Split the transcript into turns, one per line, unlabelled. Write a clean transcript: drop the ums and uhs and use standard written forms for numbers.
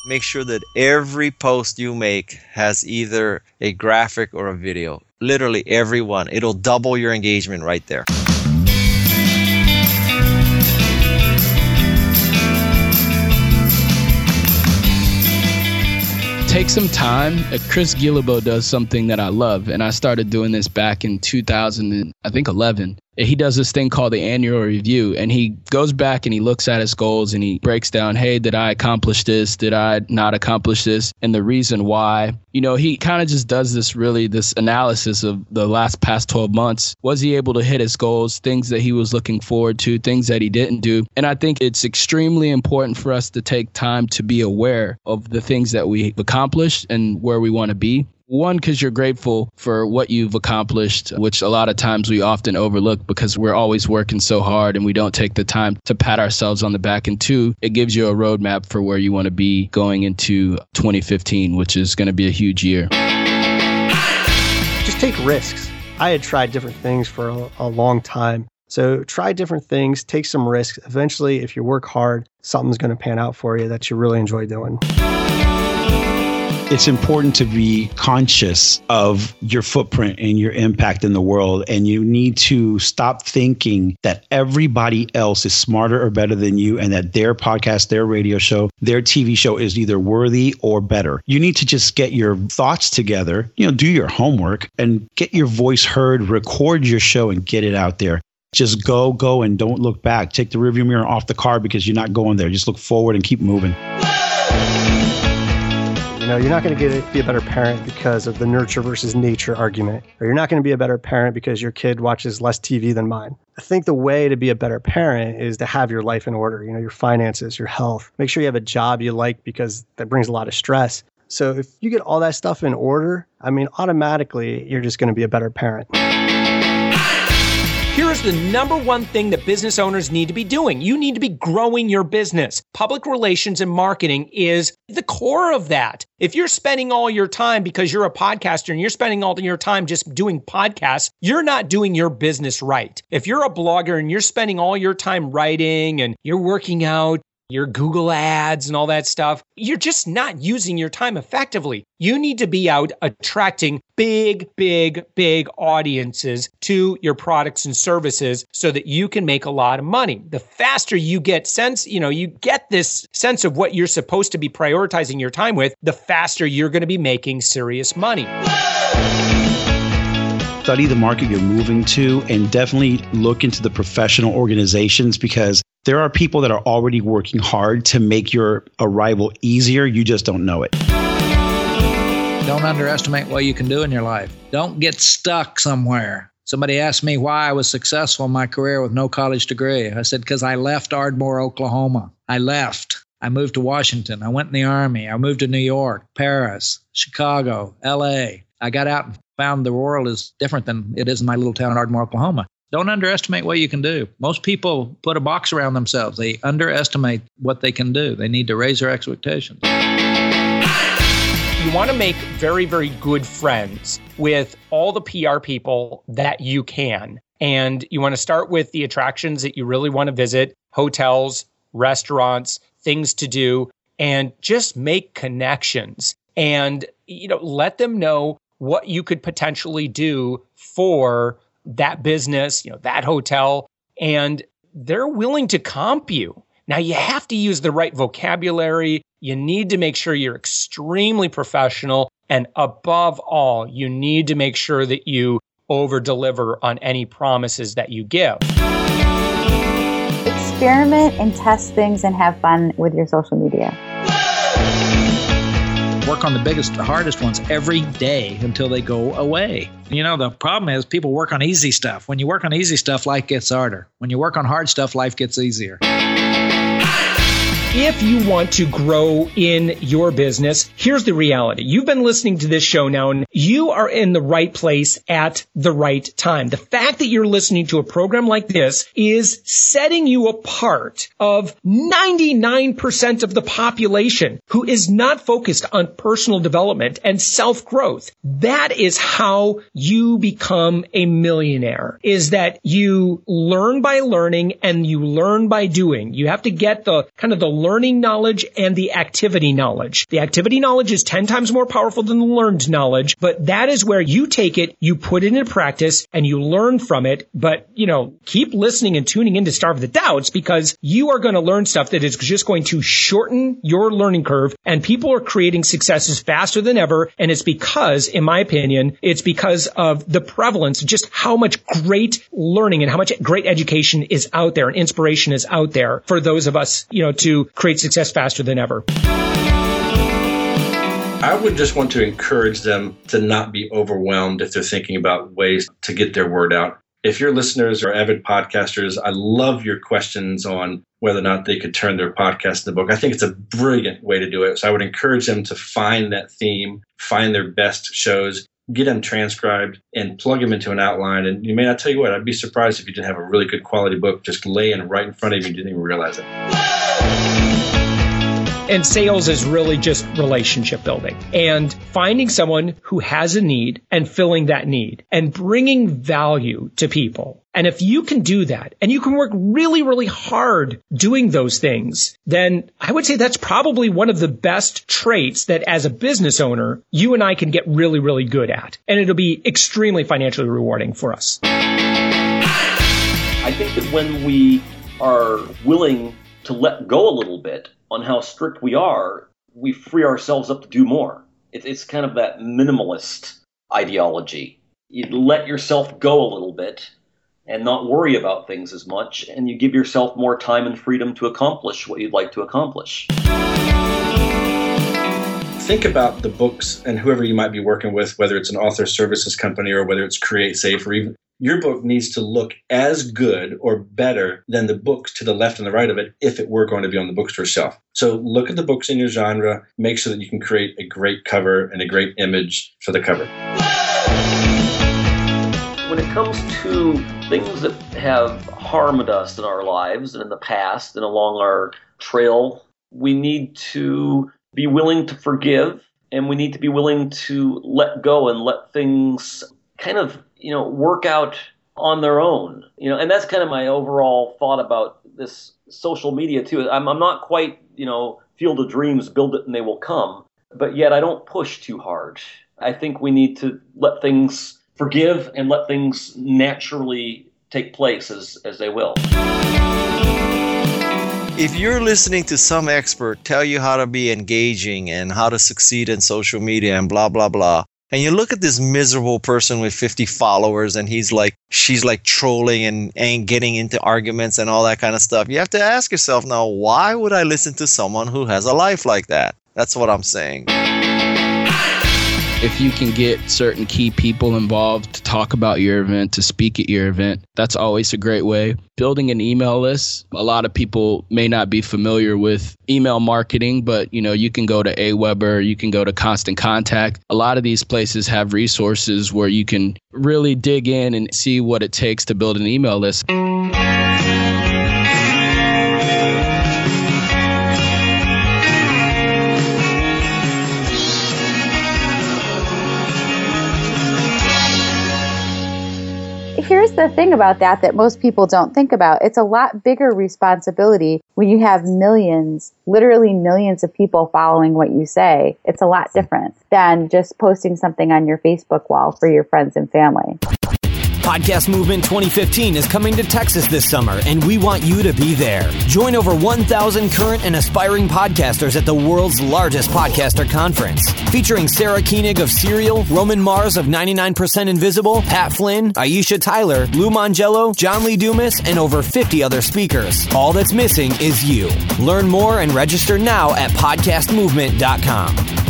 Make sure that every post you make has either a graphic or a video. Literally every one. It'll double your engagement right there.
Take some time. Chris Guillebeau does something that I love, and I started doing this back in 2011. He does this thing called the annual review, and he goes back and he looks at his goals and he breaks down, hey, did I accomplish this? Did I not accomplish this? And the reason why. You know, he kind of just does this analysis of the past 12 months. Was he able to hit his goals, things that he was looking forward to, things that he didn't do? And I think it's extremely important for us to take time to be aware of the things that we've accomplished and where we want to be. One, because you're grateful for what you've accomplished, which a lot of times we often overlook because we're always working so hard and we don't take the time to pat ourselves on the back. And two, it gives you a roadmap for where you want to be going into 2015, which is going to be a huge year.
Just take risks. I had tried different things for a long time. So try different things, take some risks. Eventually, if you work hard, something's going to pan out for you that you really enjoy doing.
It's important to be conscious of your footprint and your impact in the world. And you need to stop thinking that everybody else is smarter or better than you and that their podcast, their radio show, their TV show is either worthy or better. You need to just get your thoughts together, do your homework and get your voice heard, record your show and get it out there. Just go and don't look back. Take the rearview mirror off the car because you're not going there. Just look forward and keep moving.
You're not going to be a better parent because of the nurture versus nature argument, or you're not going to be a better parent because your kid watches less TV than mine. I think the way to be a better parent is to have your life in order, your finances, your health. Make sure you have a job you like because that brings a lot of stress. So if you get all that stuff in order, automatically you're just going to be a better parent.
Here is the number one thing that business owners need to be doing. You need to be growing your business. Public relations and marketing is the core of that. If you're spending all your time because you're a podcaster and you're spending all your time just doing podcasts, you're not doing your business right. If you're a blogger and you're spending all your time writing and you're working out, your Google ads and all that stuff, you're just not using your time effectively. You need to be out attracting big audiences to your products and services so that you can make a lot of money. The faster you get you get this sense of what you're supposed to be prioritizing your time with, the faster you're going to be making serious money.
Study the market you're moving to and definitely look into the professional organizations because there are people that are already working hard to make your arrival easier. You just don't know it.
Don't underestimate what you can do in your life. Don't get stuck somewhere. Somebody asked me why I was successful in my career with no college degree. I said, because I left Ardmore, Oklahoma. I left. I moved to Washington. I went in the Army. I moved to New York, Paris, Chicago, L.A. I got out and found the world is different than it is in my little town in Ardmore, Oklahoma. Don't underestimate what you can do. Most people put a box around themselves. They underestimate what they can do. They need to raise their expectations.
You want to make very good friends with all the PR people that you can. And you want to start with the attractions that you really want to visit, hotels, restaurants, things to do, and just make connections. And, let them know what you could potentially do for that business, that hotel, and they're willing to comp you. Now, you have to use the right vocabulary. You need to make sure you're extremely professional. And above all, you need to make sure that you over-deliver on any promises that you give.
Experiment and test things and have fun with your social media.
Work on the biggest, the hardest ones every day until they go away. The problem is people work on easy stuff. When you work on easy stuff, life gets harder. When you work on hard stuff, life gets easier.
If you want to grow in your business, here's the reality. You've been listening to this show now, and you are in the right place at the right time. The fact that you're listening to a program like this is setting you apart of 99% of the population who is not focused on personal development and self-growth. That is how you become a millionaire, is that you learn by learning and you learn by doing. You have to get the learning knowledge and the activity knowledge. The activity knowledge is 10 times more powerful than the learned knowledge, but that is where you take it, you put it into practice, and you learn from it. But, keep listening and tuning in to Starve the Doubts, because you are going to learn stuff that is just going to shorten your learning curve, and people are creating successes faster than ever. And it's because, in my opinion, it's because of the prevalence, just how much great learning and how much great education is out there and inspiration is out there for those of us, to create success faster than ever.
I would just want to encourage them to not be overwhelmed if they're thinking about ways to get their word out. If your listeners are avid podcasters, I love your questions on whether or not they could turn their podcast into a book. I think it's a brilliant way to do it. So I would encourage them to find that theme, find their best shows, get them transcribed, and plug them into an outline. And you may not tell you what, I'd be surprised if you didn't have a really good quality book just laying right in front of you and you didn't even realize it.
And sales is really just relationship building and finding someone who has a need and filling that need and bringing value to people. And if you can do that and you can work really, really hard doing those things, then I would say that's probably one of the best traits that as a business owner, you and I can get really, really good at. And it'll be extremely financially rewarding for us.
I think that when we are willing to let go a little bit on how strict we are, we free ourselves up to do more. It's kind of that minimalist ideology. You let yourself go a little bit and not worry about things as much, and you give yourself more time and freedom to accomplish what you'd like to accomplish.
Think about the books and whoever you might be working with, whether it's an author services company or whether it's CreateSafe, or even your book needs to look as good or better than the books to the left and the right of it if it were going to be on the bookstore shelf. So look at the books in your genre, make sure that you can create a great cover and a great image for the cover.
When it comes to things that have harmed us in our lives and in the past and along our trail, we need to be willing to forgive, and we need to be willing to let go and let things kind of work out on their own, and that's kind of my overall thought about this social media too. I'm not quite, field of dreams, build it and they will come, but yet I don't push too hard. I think we need to let things forgive and let things naturally take place as they will.
If you're listening to some expert tell you how to be engaging and how to succeed in social media and blah, blah, blah, and you look at this miserable person with 50 followers and she's like trolling and getting into arguments and all that kind of stuff. You have to ask yourself now, why would I listen to someone who has a life like that? That's what I'm saying.
If you can get certain key people involved to talk about your event, to speak at your event, that's always a great way. Building an email list. A lot of people may not be familiar with email marketing, but you can go to Aweber, you can go to Constant Contact. A lot of these places have resources where you can really dig in and see what it takes to build an email list.
Here's the thing about that most people don't think about. It's a lot bigger responsibility when you have millions, literally millions of people following what you say. It's a lot different than just posting something on your Facebook wall for your friends and family.
Podcast Movement 2015 is coming to Texas this summer, and we want you to be there. Join over 1,000 current and aspiring podcasters at the world's largest podcaster conference, featuring Sarah Koenig of Serial, Roman Mars of 99% Invisible, Pat Flynn, Aisha Tyler, Lou Mangello, John Lee Dumas, and over 50 other speakers. All that's missing is you. Learn more and register now at podcastmovement.com.